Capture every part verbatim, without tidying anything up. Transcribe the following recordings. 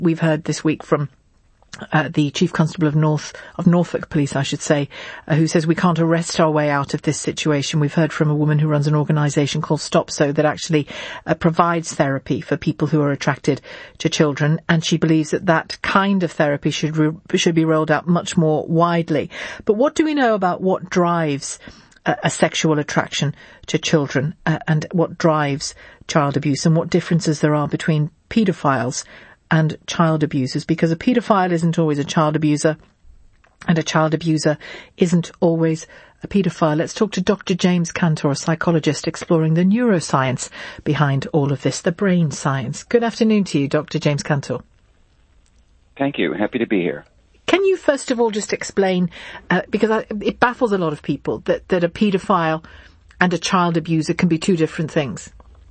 we've heard this week from Uh, the Chief Constable of North of Norfolk Police, I should say, uh, who says we can't arrest our way out of this situation. We've heard from a woman who runs an organisation called StopSo that actually uh, provides therapy for people who are attracted to children, and she believes that that kind of therapy should re- should be rolled out much more widely. But what do we know about what drives uh, a sexual attraction to children, uh, and what drives child abuse, and what differences there are between paedophiles and child abusers? Because a paedophile isn't always a child abuser, and a child abuser isn't always a paedophile. Let's talk to Doctor James Cantor, a psychologist exploring the neuroscience behind all of this, the brain science. Good afternoon to you, Doctor James Cantor. Thank you. Happy to be here. Can you first of all just explain, uh, because I, it baffles a lot of people, that, that a paedophile and a child abuser can be two different things?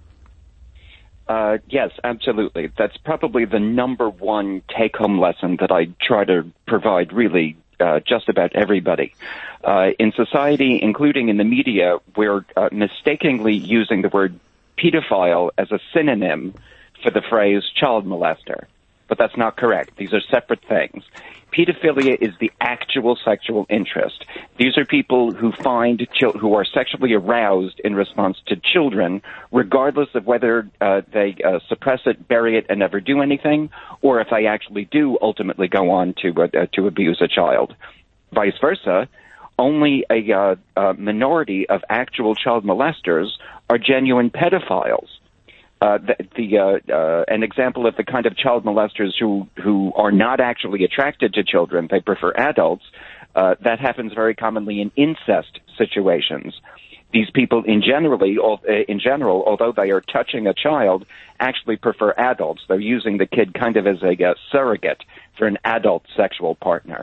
Uh, yes, absolutely. That's probably the number one take-home lesson that I try to provide really uh, just about everybody. Uh, in society, including in the media, we're uh, mistakenly using the word pedophile as a synonym for the phrase child molester. But that's not correct. These are separate things. Pedophilia is the actual sexual interest. These are people who find chil- who are sexually aroused in response to children, regardless of whether uh, they uh, suppress it, bury it, and never do anything, or if they actually do ultimately go on to uh, to abuse a child. Vice versa, only a, uh, a minority of actual child molesters are genuine pedophiles. Uh, the, the uh, uh, an example of the kind of child molesters who who are not actually attracted to children, they prefer adults. Uh, that happens very commonly in incest situations. These people, in generally, in general, although they are touching a child, actually prefer adults. They're using the kid kind of as a uh, surrogate for an adult sexual partner.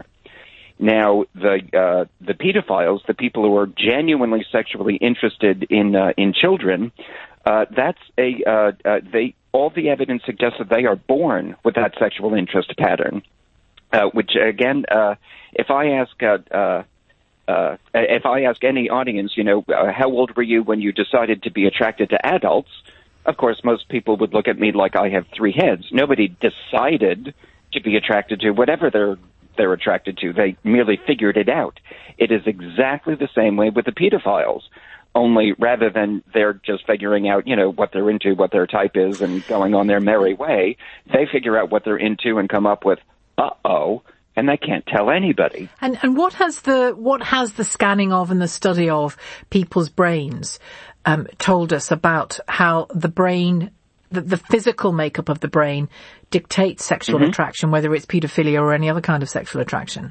Now, the uh, the pedophiles, the people who are genuinely sexually interested in uh, in children. Uh, that's a, uh, uh, they, all the evidence suggests that they are born with that sexual interest pattern, uh, which again, uh, if I ask, uh, uh, uh, if I ask any audience, you know, uh, how old were you when you decided to be attracted to adults? Of course, most people would look at me like I have three heads. Nobody decided to be attracted to whatever they're, they're attracted to. They merely figured it out. It is exactly the same way with the pedophiles. Only rather than they're just figuring out, you know, what they're into, what their type is, and going on their merry way, they figure out what they're into and come up with, uh-oh, and they can't tell anybody. And and what has the what has the scanning of and the study of people's brains um, told us about how the brain, the, the physical makeup of the brain, dictates sexual mm-hmm. attraction, whether it's paedophilia or any other kind of sexual attraction?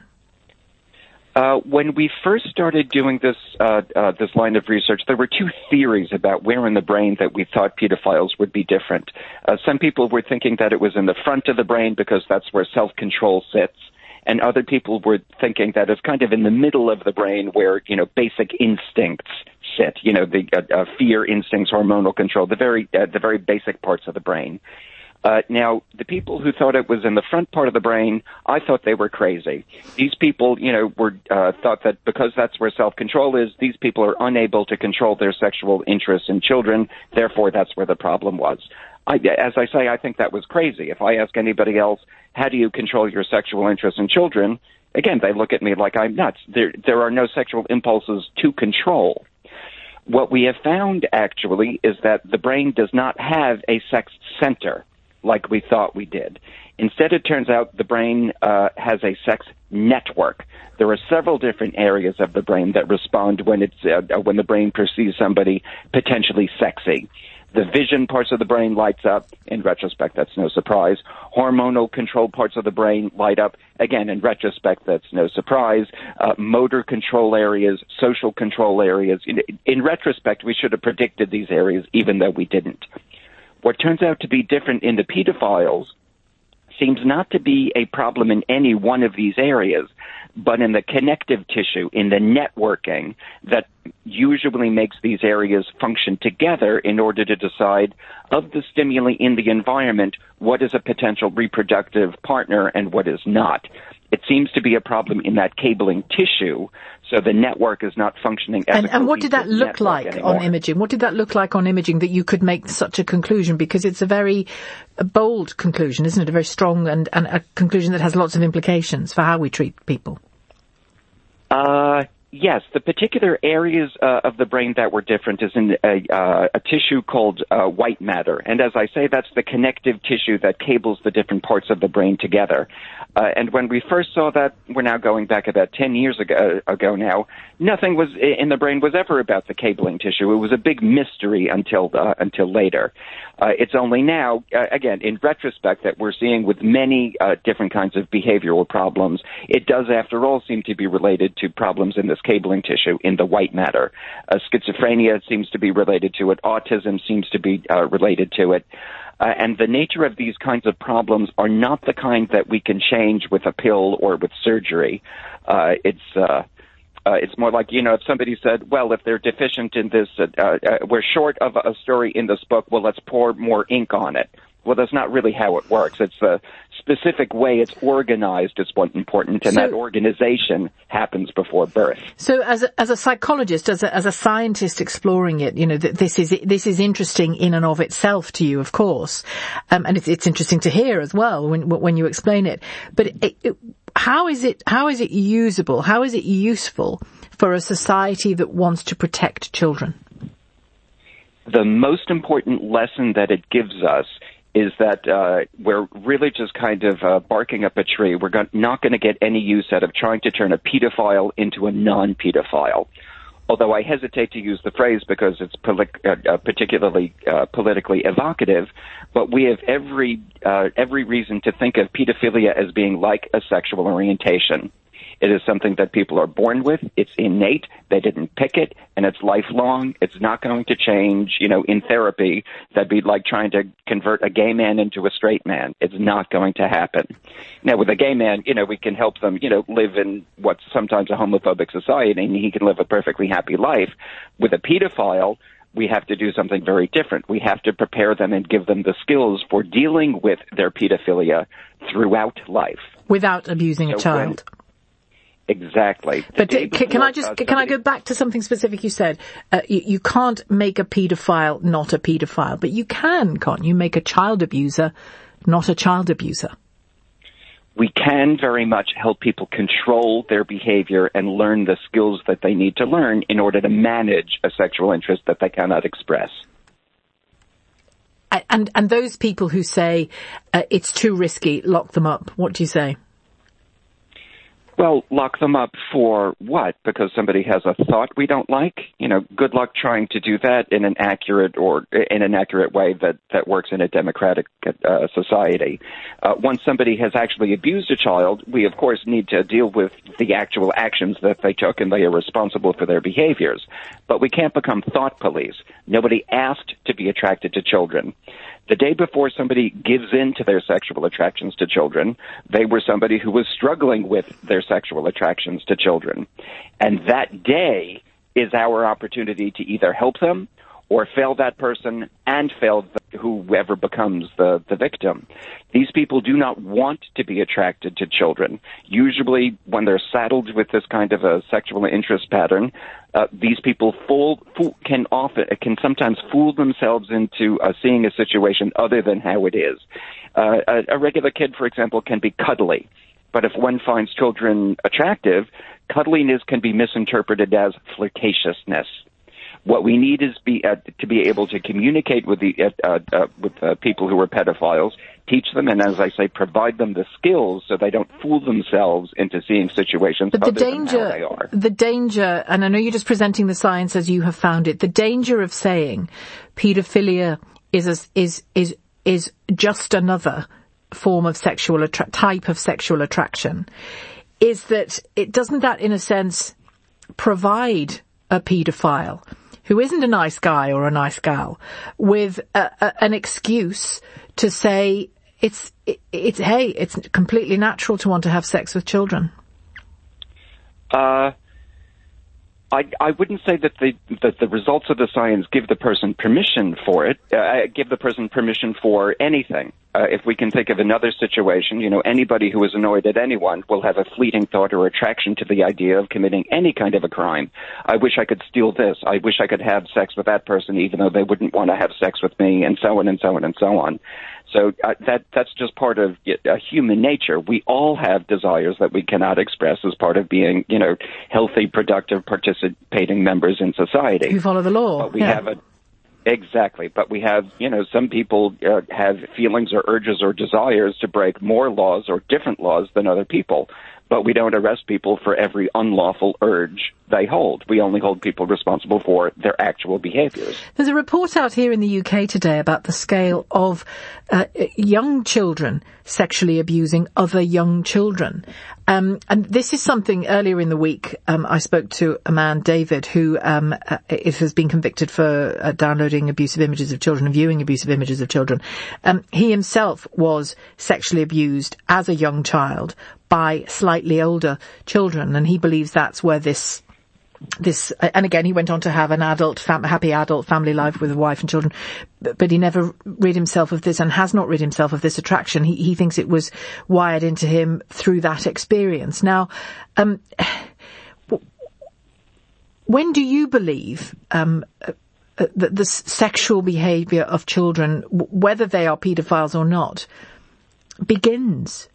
Uh, when we first started doing this uh, uh, this line of research, there were two theories about where in the brain that we thought pedophiles would be different. Uh, some people were thinking that it was in the front of the brain because that's where self-control sits, and other people were thinking that it's kind of in the middle of the brain where, you know, basic instincts sit, you know, the uh, uh, fear instincts, hormonal control, the very uh, the very basic parts of the brain. Uh, now, the people who thought it was in the front part of the brain, I thought they were crazy. These people, you know, were uh, thought that because that's where self-control is, these people are unable to control their sexual interests in children. Therefore, that's where the problem was. I, as I say, I think that was crazy. If I ask anybody else, how do you control your sexual interests in children? Again, they look at me like I'm nuts. There, there are no sexual impulses to control. What we have found, actually, is that the brain does not have a sex center like we thought we did. Instead, it turns out the brain uh, has a sex network. There are several different areas of the brain that respond when it's uh, when the brain perceives somebody potentially sexy. The vision parts of the brain lights up. In retrospect, that's no surprise. Hormonal control parts of the brain light up. Again, in retrospect, that's no surprise. Uh, motor control areas, social control areas. In, in retrospect, we should have predicted these areas, even though we didn't. What turns out to be different in the pedophiles seems not to be a problem in any one of these areas, but in the connective tissue, in the networking that usually makes these areas function together in order to decide of the stimuli in the environment, what is a potential reproductive partner and what is not. It seems to be a problem in that cabling tissue, so the network is not functioning as and, a and what did that look like anymore. on imaging? What did that look like on imaging that you could make such a conclusion? Because it's a very a bold conclusion, isn't it? A very strong and, and a conclusion that has lots of implications for how we treat people. Uh, yes, the particular areas uh, of the brain that were different is in a, uh, a tissue called uh, white matter. And as I say, that's the connective tissue that cables the different parts of the brain together. Uh, and when we first saw that, we're now going back about ten years ago, ago now, nothing was in the brain was ever about the cabling tissue. It was a big mystery until uh, until later. Uh, it's only now, uh, again, in retrospect, that we're seeing with many uh, different kinds of behavioral problems, it does, after all, seem to be related to problems in this cabling tissue, in the white matter. Uh, schizophrenia seems to be related to it. Autism seems to be uh, related to it. Uh, and the nature of these kinds of problems are not the kind that we can change with a pill or with surgery. Uh, it's uh, uh, it's more like, you know, if somebody said, well, if they're deficient in this, uh, uh, we're short of a story in this book, well, let's pour more ink on it. Well, that's not really how it works. It's the specific way it's organized is what's important, and so, that organization happens before birth. So, as a, as a psychologist, as a, as a scientist exploring it, you know, th- this is this is interesting in and of itself to you, of course, um, and it's, it's interesting to hear as well when when you explain it. But it, it, how is it how is it usable? How is it useful for a society that wants to protect children? The most important lesson that it gives us is that uh, we're really just kind of uh, barking up a tree. We're go- not going to get any use out of trying to turn a pedophile into a non-pedophile. Although I hesitate to use the phrase because it's poli- uh, uh, particularly uh, politically evocative, but we have every uh, every reason to think of pedophilia as being like a sexual orientation. It is something that people are born with. It's innate. They didn't pick it, and it's lifelong. It's not going to change. You know, in therapy, that'd be like trying to convert a gay man into a straight man. It's not going to happen. Now, with a gay man, you know, we can help them, you know, live in what's sometimes a homophobic society, and he can live a perfectly happy life. With a pedophile, we have to do something very different. We have to prepare them and give them the skills for dealing with their pedophilia throughout life. Without abusing so a child. When, Exactly. But can, can I just, can I go back to something specific you said? Uh, you, you can't make a paedophile not a paedophile, but you can, can't you, make a child abuser not a child abuser? We can very much help people control their behavior and learn the skills that they need to learn in order to manage a sexual interest that they cannot express. And, and those people who say, uh, it's too risky, lock them up, what do you say? Well, lock them up for what? Because somebody has a thought we don't like? You know, good luck trying to do that in an accurate or in an accurate way that, that works in a democratic uh, society. Uh, once somebody has actually abused a child, we, of course, need to deal with the actual actions that they took, and they are responsible for their behaviors. But we can't become thought police. Nobody asked to be attracted to children. The day before somebody gives in to their sexual attractions to children, they were somebody who was struggling with their sexual attractions to children. And that day is our opportunity to either help them or fail that person and fail the, whoever becomes the, the victim. These people do not want to be attracted to children. Usually when they're saddled with this kind of a sexual interest pattern, uh, these people fool, fool, can often can sometimes fool themselves into uh, seeing a situation other than how it is. Uh, a, a regular kid, for example, can be cuddly. But if one finds children attractive, cuddliness can be misinterpreted as flirtatiousness. What we need is be uh, to be able to communicate with the uh, uh, with uh, people who are pedophiles, teach them, and as I say, provide them the skills so they don't fool themselves into seeing situations but the other danger, than how they are. The danger, and I know you're just presenting the science as you have found it. The danger of saying paedophilia is a, is is is just another form of sexual attra- type of sexual attraction is that it doesn't that in a sense provide a paedophile who isn't a nice guy or a nice gal with a, a, an excuse to say it's it, it's hey it's completely natural to want to have sex with children. Uh I, I wouldn't say that the that the results of the science give the person permission for it, uh, give the person permission for anything. Uh, if we can think of another situation, you know, anybody who is annoyed at anyone will have a fleeting thought or attraction to the idea of committing any kind of a crime. I wish I could steal this. I wish I could have sex with that person, even though they wouldn't want to have sex with me, and so on and so on and so on. So uh, that that's just part of uh, human nature. We all have desires that we cannot express as part of being, you know, healthy, productive, participating members in society. Who follow the law. But we yeah. have a Exactly. But we have, you know, some people uh, have feelings or urges or desires to break more laws or different laws than other people. But we don't arrest people for every unlawful urge they hold. We only hold people responsible for their actual behaviors. There's a report out here in the U K today about the scale of uh, young children sexually abusing other young children. Um, and this is something earlier in the week, um, I spoke to a man, David, who um, uh, has been convicted for uh, downloading abusive images of children and viewing abusive images of children. Um, he himself was sexually abused as a young child by slightly older children, and he believes that's where this this and again he went on to have an adult fam- happy adult family life with a wife and children, but, but he never rid himself of this and has not rid himself of this attraction. He, he thinks it was wired into him through that experience. Now, um, when do you believe um, that the sexual behaviour of children, whether they are paedophiles or not, begins?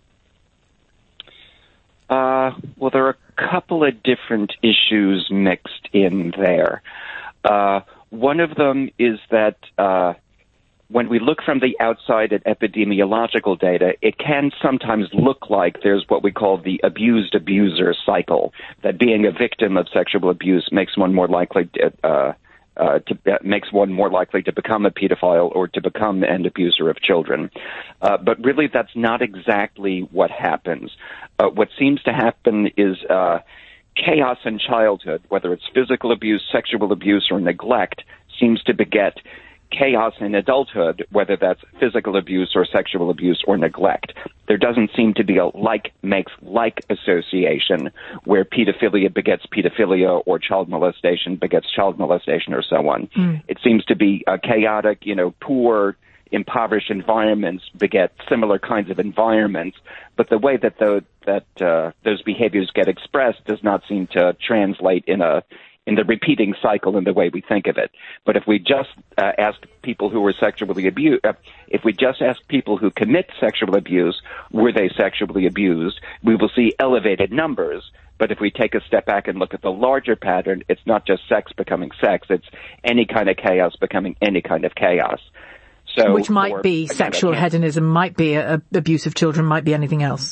Uh, well, there are a couple of different issues mixed in there. Uh, one of them is that uh, when we look from the outside at epidemiological data, it can sometimes look like there's what we call the abused abuser cycle, that being a victim of sexual abuse makes one more likely to, uh, uh, to uh, makes one more likely to become a pedophile or to become an abuser of children. Uh, but really, that's not exactly what happens. Uh, what seems to happen is uh, chaos in childhood, whether it's physical abuse, sexual abuse, or neglect, seems to beget chaos in adulthood, whether that's physical abuse or sexual abuse or neglect. There doesn't seem to be a like-makes-like association where pedophilia begets pedophilia or child molestation begets child molestation or so on. Mm. It seems to be a chaotic, you know, poor, impoverished environments beget similar kinds of environments, but the way that the, that uh, those behaviors get expressed does not seem to translate in a in the repeating cycle in the way we think of it. But if we just uh, ask people who were sexually abused, uh, if we just ask people who commit sexual abuse, were they sexually abused, we will see elevated numbers. But if we take a step back and look at the larger pattern, it's not just sex becoming sex, it's any kind of chaos becoming any kind of chaos. So, Which might or, be again, sexual hedonism, might be a, a abuse of children, might be anything else.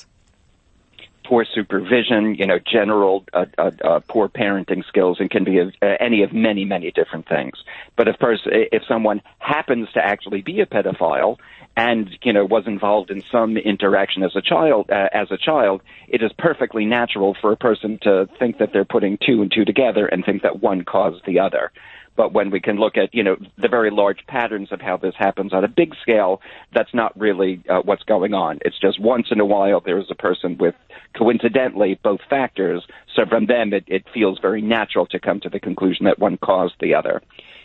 Poor supervision, you know, general uh, uh, uh, poor parenting skills, and can be of, uh, any of many, many different things. But of course, if someone happens to actually be a pedophile and, you know, was involved in some interaction as a child, uh, as a child, it is perfectly natural for a person to think that they're putting two and two together and think that one caused the other. But when we can look at, you know, the very large patterns of how this happens on a big scale, that's not really uh, what's going on. It's just once in a while there is a person with, coincidentally, both factors. So from them, it, it feels very natural to come to the conclusion that one caused the other.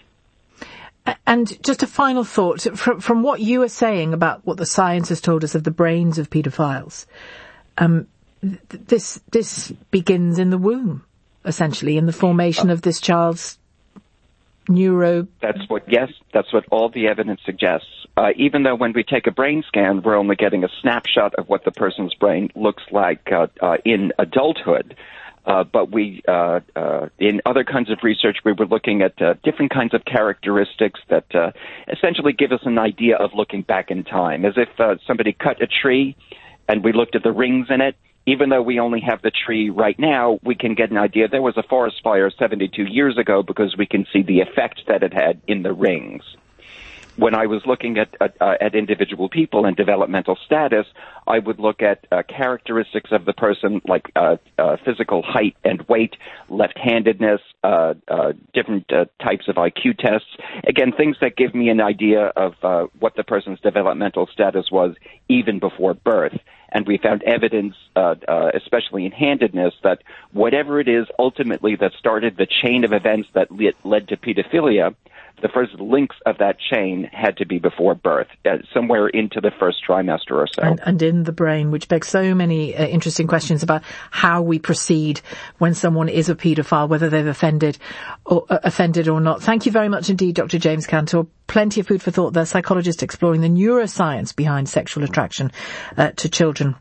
And just a final thought, from, from what you are saying about what the science has told us of the brains of paedophiles, um, th- this this begins in the womb, essentially, in the formation of this child's neuro... That's what, yes, that's what all the evidence suggests. Uh, even though when we take a brain scan, we're only getting a snapshot of what the person's brain looks like uh, uh, in adulthood. Uh, but we, uh, uh, in other kinds of research, we were looking at uh, different kinds of characteristics that uh, essentially give us an idea of looking back in time, as if uh, somebody cut a tree and we looked at the rings in it. Even though we only have the tree right now, we can get an idea. There was a forest fire seventy-two years ago because we can see the effect that it had in the rings. When I was looking at uh, at individual people and developmental status, I would look at uh, characteristics of the person, like uh, uh, physical height and weight, left-handedness, uh, uh, different uh, types of I Q tests. Again, things that give me an idea of uh, what the person's developmental status was even before birth. and we found evidence, uh, uh, especially in handedness, that whatever it is ultimately that started the chain of events that le- led to pedophilia, the first links of that chain had to be before birth, uh, somewhere into the first trimester or so. And, and in the brain, which begs so many uh, interesting questions about how we proceed when someone is a paedophile, whether they've offended or, uh, offended or not. Thank you very much indeed, Doctor James Cantor. Plenty of food for thought there, psychologist exploring the neuroscience behind sexual attraction uh, to children.